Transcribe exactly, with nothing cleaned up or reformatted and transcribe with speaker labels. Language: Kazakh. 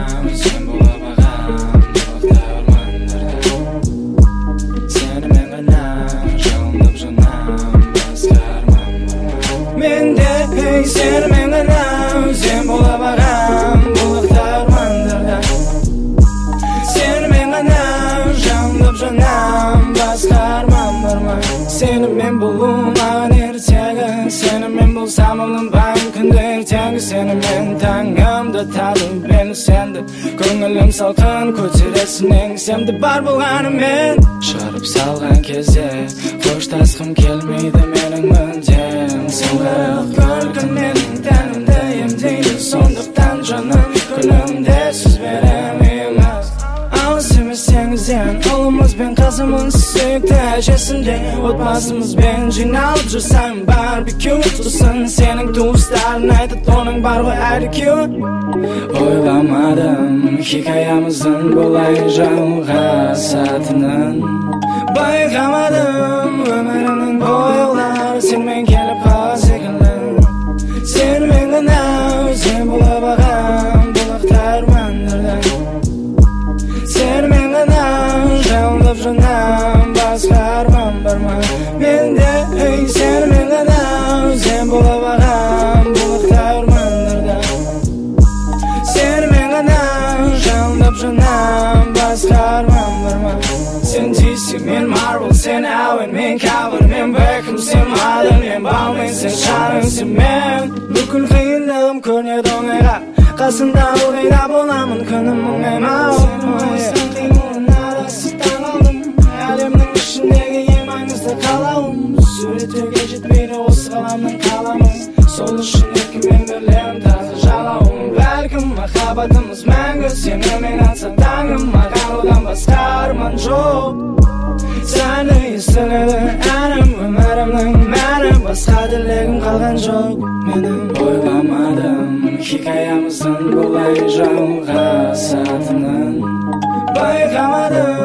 Speaker 1: sen bola bagam Bulakta ormanlarda Seni men gana Жалынып жанам Басқа арман барма Менде ey seni men gana Sen bola bagam Bulakta ormanlarda Seni men gana Жалынып жанам Басқа арман барма Seni men bulum Ağın ertegi Seni men bulsam alınbam Күнді ertegi Seni men tangımda Tadım beni sendi Көңілім салқын көтересің Еңсемді бар болғаным мен Шығарып салған кезде Қоштасқым келмейді менің мүлдем Сыңғырық көргін менің тәнімді емдейді Сондықтан жаным күнімде сөз беремін Алыс емес теңізден Ұлымыз бен қызымыз сүйікті әжесінде Отбасымызбен жиналып жүрсем барбекю Тусын сенің туыстарың айтып оның бар ғой әрекю Ойламадым хикаямыздың бұлай жалғасатынын Байқамадым өмірімнің бояулары сенмен келіп қала секілді Сен мен ғана өзен бола бағам Бұлақта армандарда Сен мен ғана жалынып жанам Басқа арман бар ма менде ей сен мен ғана өзен бола бағам Бұлақта армандарда Сен мен ғана жалынып жанам Басқа арман бар ма Сен дейсің мен Марвел, сен Ауэн, мен Кавер, мен Бекхэм, сен Маден, мен Баумен, сен Шарон, сен мен Бүкіл қиындығым көрінеді оңайға Қасында ылғайда боламын күнім оңаймау Сен қимылын арасы таң алдым Әлемнің ішіндегі ең маңызды қалауым Суреттерге жетпейді осы ғаламның қаламын Сол үшін еркімен бірлерім таза жалауым Бәлкім махаббатымыз мәңгі Сенімен атса таңым Маған одан басқа арман жоқ Сәні естіледі әнім Өмірімнің мәні Басқа тілегім қалған жоқ Менің ойламадым Хикаямыздың бұлай жалғасатынын Байқамадым